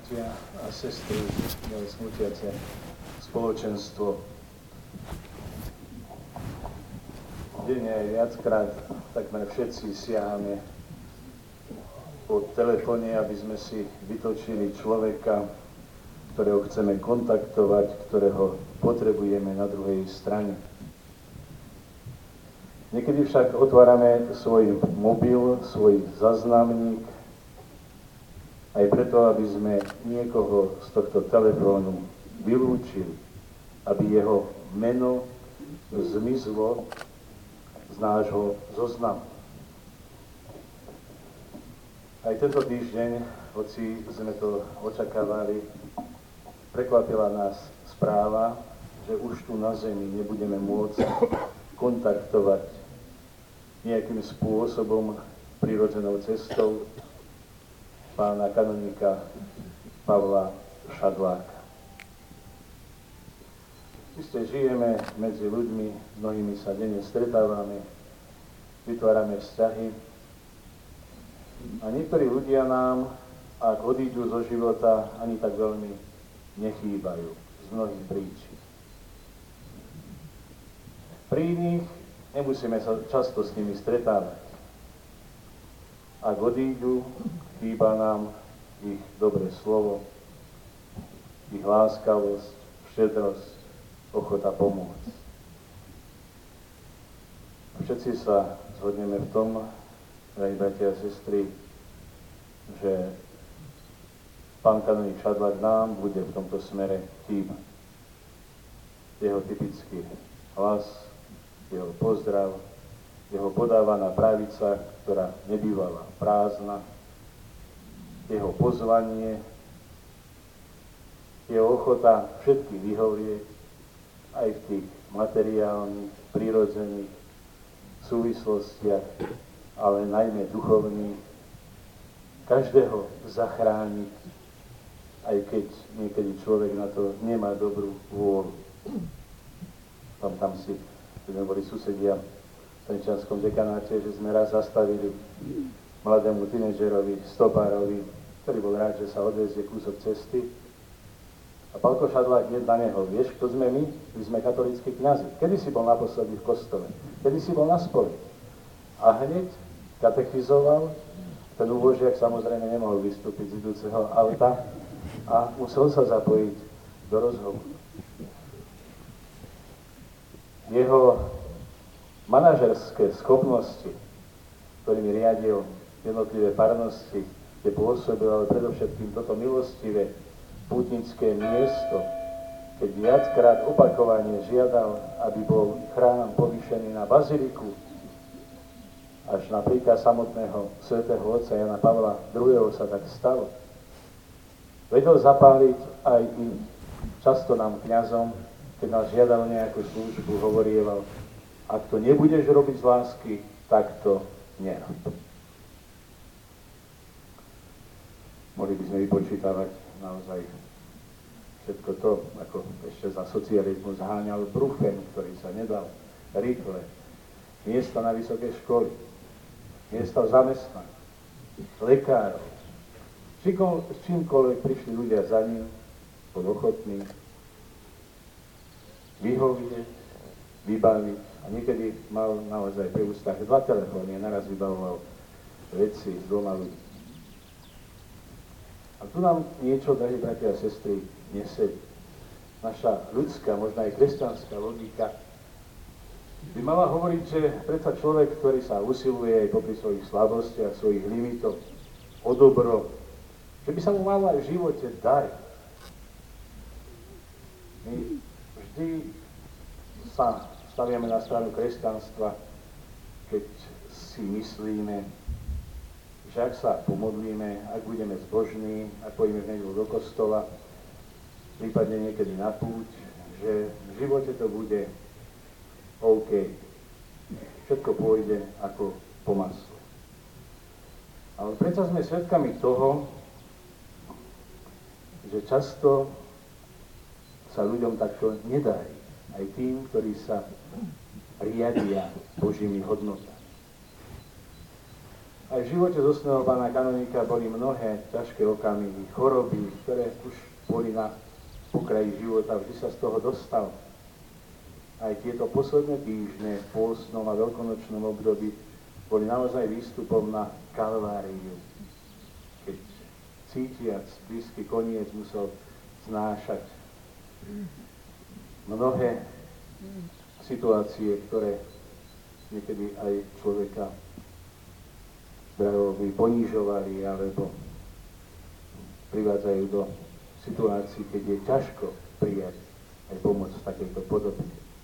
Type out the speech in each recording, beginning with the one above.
bratia a sestry, milé smutiace spoločenstvo. Denne aj viackrát takmer všetci siahame po telefóne, aby sme si vytočili človeka, ktorého chceme kontaktovať, ktorého potrebujeme na druhej strane. Niekedy však otvárame svoj mobil, svoj záznamník, aj preto, aby sme niekoho z tohto telefónu vylúčili, aby jeho meno zmizlo z nášho zoznamu. Aj tento týždeň, hoci sme to očakávali, prekvapila nás správa, že už tu na zemi nebudeme môcť kontaktovať nejakým spôsobom, prirodzenou cestou, pána kanonika Pavla Šadláka. Isté, žijeme medzi ľuďmi, mnohými sa denne stretávame, vytvárame vzťahy a niektorí ľudia nám, ak odídu zo života, ani tak veľmi nechýbajú z mnohých príčin. Pri iných nemusíme sa často s nimi stretávať. Ak odídu, chýba nám ich dobré slovo, ich láskavosť, štedrosť, ochota pomôcť. Všetci sa zhodneme v tom, drahí bratia a sestry, že pán kanonik Šadlák nám bude v tomto smere chýbať. Jeho typický hlas, jeho pozdrav, jeho podávaná pravica, ktorá nebývala prázdna, jeho pozvanie, jeho ochota všetkých vyhovieť, aj v tých materiálnych, prirodzených súvislostiach, ale najmä duchovných, každého zachrániť, aj keď niekedy človek na to nemá dobrú vôľu. Tam si, keď sme boli susedia v Trenčianskom dekanáte, že sme raz zastavili mladému tínedžerovi, stopárovi, ktorý bol rád, že sa odvezie kúsok cesty. A Pálko Šadlák hneď na neho: vieš, kto sme my? My sme katolícki kňazi. Kedy si bol naposledy v kostole? Kedy si bol na spovedi? A hneď katechizoval. Ten úbožiak samozrejme nemohol vystúpiť z idúceho auta a musel sa zapojiť do rozhovoru. Jeho manažerské schopnosti, ktorými riadil jednotlivé farnosti, kde pôsobil, ale predovšetkým toto milostivé pútnické miesto, keď viackrát opakovane žiadal, aby bol chrám povýšený na baziliku, až na príkaz samotného svätého otca Jana Pavla II. Sa tak stalo. Vedel zapáliť aj i často nám kňazom, keď nás žiadal nejakú službu, hovorieval: ak to nebudeš robiť z lásky, tak to nerob. Mohli by sme vypočítavať naozaj všetko to, ako ešte za socializmu zháňal Bruchen, ktorý sa nedal rýchle. Miesta na vysoké školy, miesta v zamestnaní, lekárov. S čímkoľvek prišli ľudia za ním, bol ochotný vyhovieť, vybaviť a niekedy mal naozaj pri ústach 2 telefóny a naraz vybavoval veci s 2 ľuďmi. A tu nám niečo, drahí bratia a sestry, nesedí. Naša ľudská, možno aj kresťanská logika by mala hovoriť, že predsa človek, ktorý sa usiluje aj popri svojich slabostiach, svojich limitoch o dobro, že by sa mu malo aj v živote dať. My vždy sa staviame na stranu kresťanstva, keď si myslíme, že ak sa pomodlíme, ak budeme zbožní, ak pôjdeme v nedeľu do kostola, prípadne niekedy na púť, že v živote to bude OK. Všetko pôjde ako po masle. Ale predsa sme svedkami toho, že často sa ľuďom takto nedarí. Aj tým, ktorí sa riadia Božími hodnotami. Aj v živote zosnulého pána kanonika boli mnohé ťažké okamihy, choroby, ktoré už boli na pokraji života, vždy sa z toho dostal. Aj tieto posledné týždne v pôstnom a veľkonočnom období boli naozaj výstupom na Kalváriu, keď cítiac blízky koniec musel znášať mnohé situácie, ktoré niekedy aj človeka by ponížovali alebo privádzajú do situácií, keď je ťažko prijať aj pomoc v takejto podobe.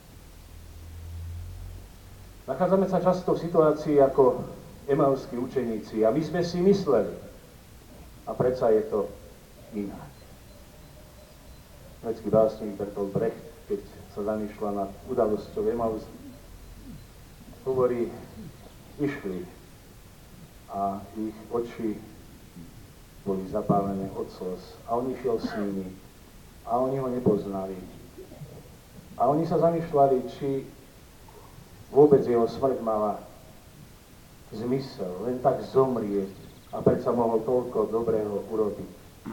Nachádzame sa často v situácii ako emauskí učeníci a my sme si mysleli, a predsa je to inak. Nemecký básnik Bertolt Brecht, keď sa zamýšľa nad udalosťou Emaus, hovorí, išli a ich oči boli zapálené od slz a on išiel s nimi a oni ho nepoznali. A oni sa zamýšľali, či vôbec jeho smrť mala zmysel, len tak zomrieť a predsa mohol toľko dobrého urobiť.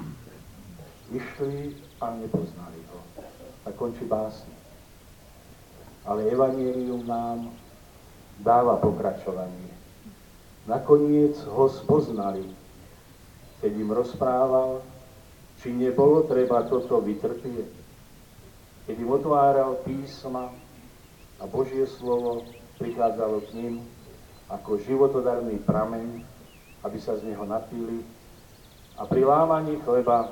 Išli a nepoznali ho. Tak končí básnik. Ale evanjelium nám dáva pokračovanie. Nakoniec ho spoznali, keď im rozprával, či nebolo treba toto vytrpieť. Keď im otváral písma a Božie slovo prichádzalo k ním ako životodarný prameň, aby sa z neho napili, a pri lámaní chleba,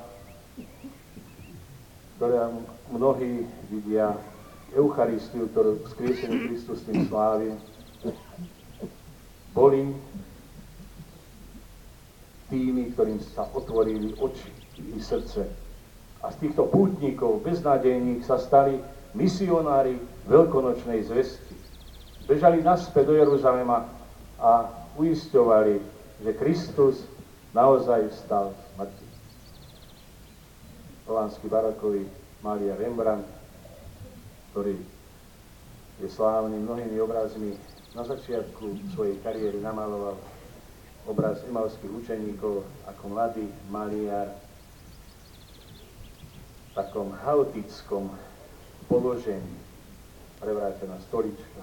ktoré mnohí vidia Eucharistiu, ktorú vzkriesený Kristus tým slávi, boli tými, ktorým sa otvorili oči i srdce. A z týchto pútnikov beznádejných sa stali misionári veľkonočnej zvesti. Bežali naspäť do Jeruzalema a uisťovali, že Kristus naozaj vstal z mŕtvych. Holandský barokový Malia Rembrandt, ktorý je slávny mnohými obrazmi, na začiatku svojej kariéry namaloval obraz emauských učeníkov ako mladý maliar v takom chaotickom položení. Prevrátená stolička,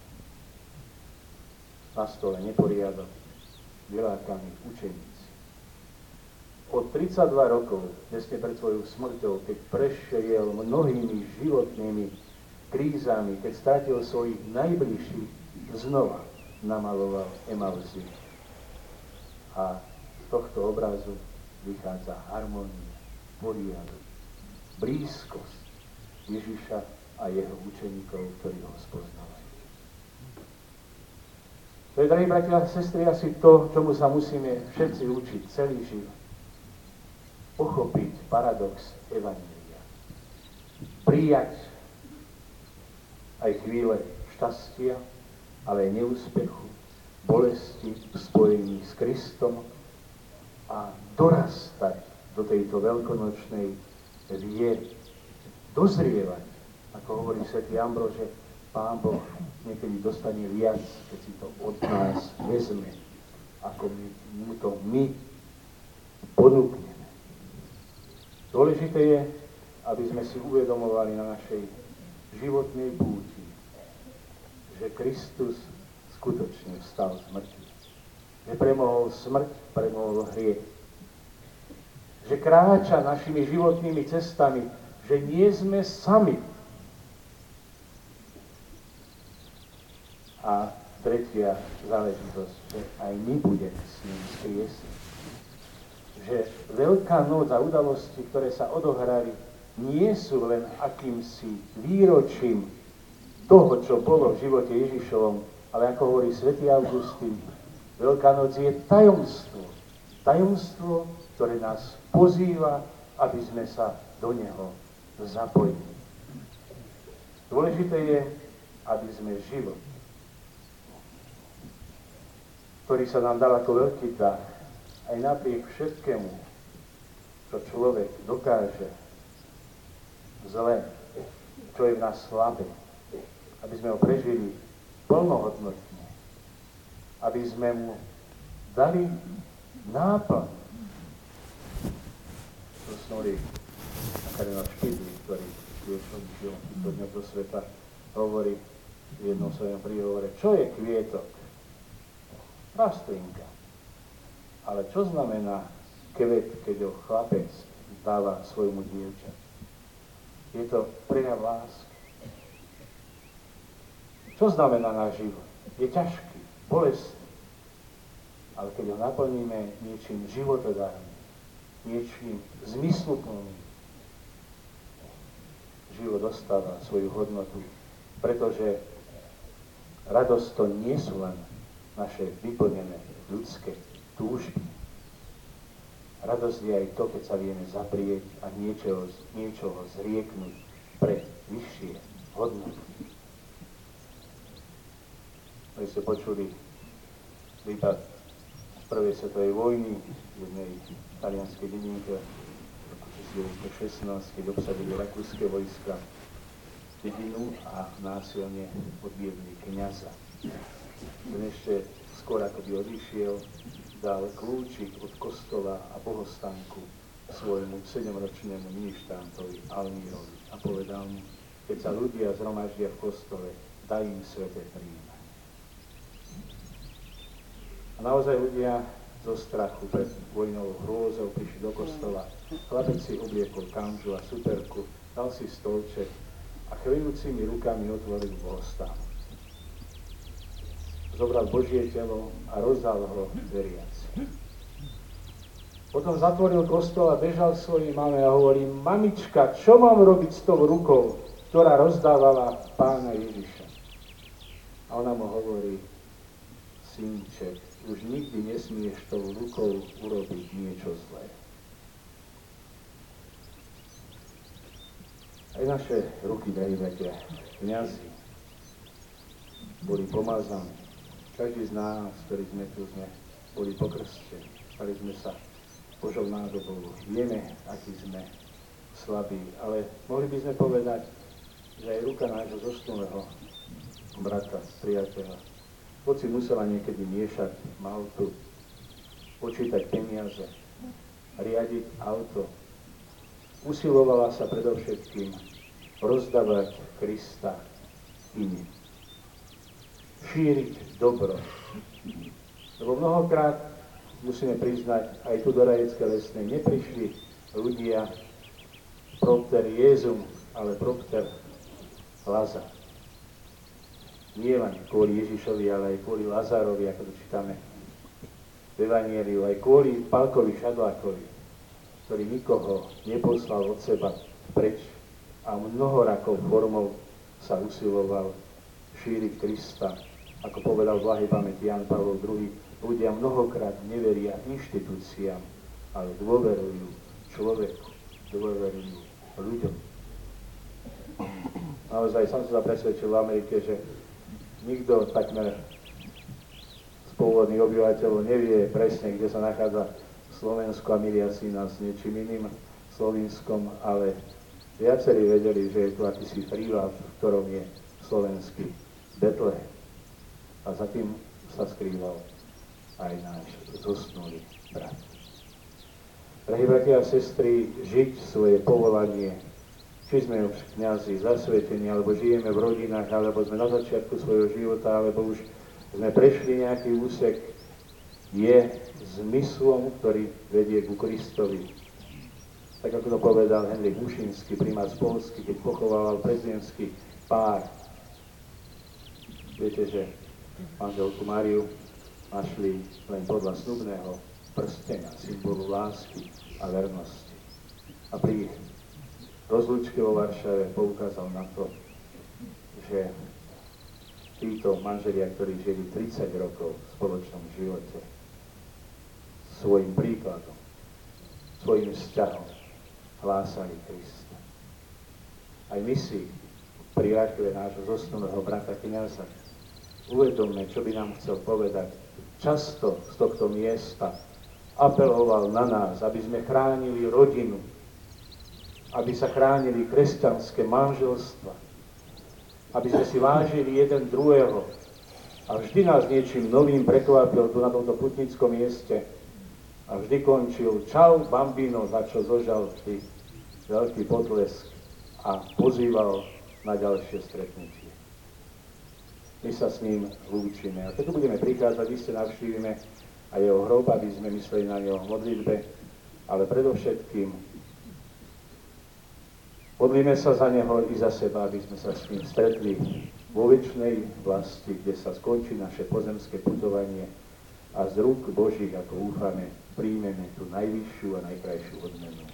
na stole neporiadok, vylákaní učeníci. Od 32 rokov, tesne pred svojou smrťou, keď prešiel mnohými životnými krízami, keď strátil svojich najbližších, znova namaloval Emausy. A z tohto obrazu vychádza harmónia, poriadok, blízkosť Ježiša a jeho učeníkov, ktorí ho spoznávajú. To je, drahí bratia a sestry, asi to, čomu sa musíme všetci učiť celý život. Pochopiť paradox evanjelia. Prijať aj chvíle šťastia, ale aj neúspechu, bolesti v spojení s Kristom a dorastať do tejto veľkonočnej viery. Dozrievať, ako hovorí svätý Ambróž, že Pán Boh niekedy dostane viac, keď si to od nás vezme, ako mu to my ponúkneme. Dôležité je, aby sme si uvedomovali na našej životnej púti, že Kristus skutočne vstal z mŕtvych. Že premohol smrť, premohol hriech. Že kráča našimi životnými cestami, že nie sme sami. A tretia záležitosť, že aj my budeme s ním skriesení. Že Veľká noc a udalosti, ktoré sa odohrali, nie sú len akýmsi výročím toho, čo bolo v živote Ježišovom, ale ako hovorí svätý Augustín, Veľká noc je tajomstvo. Tajomstvo, ktoré nás pozýva, aby sme sa do neho zapojili. Dôležité je, aby sme život, ktorý sa nám dal ako veľký dar, aj napriek všetkému, čo človek dokáže zle, čo je v nás slabé, aby sme ho prežili plnohodnotne, aby sme mu dali náplň. Zosnuli kardinál Špidli, ktorý tiež odišiel týchto dňoch do sveta, hovorí v jednom svojom príhovore, čo je kvietok? Rastlinka. Ale čo znamená kvet, keď ho chlapec dáva svojmu dievčatu? Je to prejav lásky. Čo znamená náš život? Je ťažký, bolestný. Ale keď ho naplníme niečím životodárnym, niečím zmysluplným, život dostáva svoju hodnotu, pretože radosť to nie sú len naše vyplnené ľudské túžby. Radosť je aj to, keď sa vieme zaprieť a niečoho zrieknúť pre vyššie hodnoty. My ste počuli prípad prvej svetovej vojny v jednej talianskej dedinke v roku 1916, keď obsadili rakúske vojska dedinu a násilne odviedli kňaza. Ten ešte skôr ako by odišiel, dal kľúčik od kostola a bohostánku svojmu 7-ročnému ministrantovi Almírovi a povedal mu, keď sa ľudia zhromaždia v kostole, daj im sväté príjmanie. A naozaj ľudia zo strachu pred vojnovou hrôzou prišli do kostola. Chlapec si obliekol kanžu a superku, dal si stolček a chvíľujúcimi rukami otvoril bohostánok. Zobral Božie telo a rozdal ho veriaci. Potom zatvoril kostol a bežal svojej mame a hovorí, mamička, čo mám robiť s tou rukou, ktorá rozdávala Pána Ježiša? A ona mu hovorí, synček, už nikdy nesmieš tou rukou urobiť niečo zlé. Aj naše ruky, drahí bratia, kňazi, boli pomazaní. Každý z nás, ktorí sme tu, boli pokrstení. Stali sme sa Božou nádobou. Vieme, akí sme slabí, ale mohli by sme povedať, že aj ruka nášho zosnulého brata, priateľa, hoci musela niekedy miešať maltu, počítať peniaze, riadiť auto, usilovala sa predovšetkým rozdávať Krista iným. Šíriť dobro. Lebo mnohokrát, musíme priznať, aj tu do Rajeckej Lesnej neprišli ľudia propter Jezum, ale propter Lazar. Nie len kvôli Ježišovi, ale aj kvôli Lazárovi, ako to čítame v Evangeliu, aj kvôli Palkovi Šadlákovi, ktorý nikoho neposlal od seba preč a mnohorakou formou sa usiloval šíriť Krista. Ako povedal v blahej pamäti Ján Pavol II, ľudia mnohokrát neveria inštitúciám, ale dôverujú človeku, dôverujú ľuďom. Naozaj som sa presvedčil v Amerike, že nikto takmer z pôvodných obyvateľov nevie presne, kde sa nachádza Slovensko a milia si nás s niečím iným Slovinskom, ale viacerí vedeli, že je tu akýsi príval, v ktorom je slovenský Betlehem. A za tým sa skrýval aj náš zosnulý brat. Drahí bratia a sestry, žiť svoje povolanie, či sme už kňazi, zasvetení, alebo žijeme v rodinách, alebo sme na začiatku svojho života, alebo už sme prešli nejaký úsek, je zmyslom, ktorý vedie ku Kristovi. Tak ako to povedal Henrik Mušinský, primár z Polsky, keď pochovával prezidentský pár. Viete, že manželku Máriu našli len podľa snubného prstenia, symbolu lásky a vernosti. A pri rozlúčke vo Varšave poukázal na to, že títo manželia, ktorí žili 30 rokov v spoločnom živote, svojim príkladom, svojim vzťahom hlásali Krista. Aj my si pri návšteve nášho zosnulého brata kňaza uvedomme, čo by nám chcel povedať. Často z tohto miesta apeloval na nás, aby sme chránili rodinu, aby sa chránili kresťanské manželstva, aby sme si vážili jeden druhého, A vždy nás niečím novým prekvapil tu na tomto putnickom mieste. A vždy končil čau bambino, za čo zožal vždy veľký potlesk a pozýval na ďalšie stretnutie. My sa s ním lúčime. A keď tu budeme prichádzať, iste navštívime aj jeho hrob, aby sme mysleli na neho v modlitbe, ale predovšetkým modlíme sa za neho i za seba, aby sme sa s ním stretli vo večnej vlasti, kde sa skončí naše pozemské putovanie a z rúk Božích, ako úfame, príjmeme tú najvyššiu a najkrajšiu odmenu.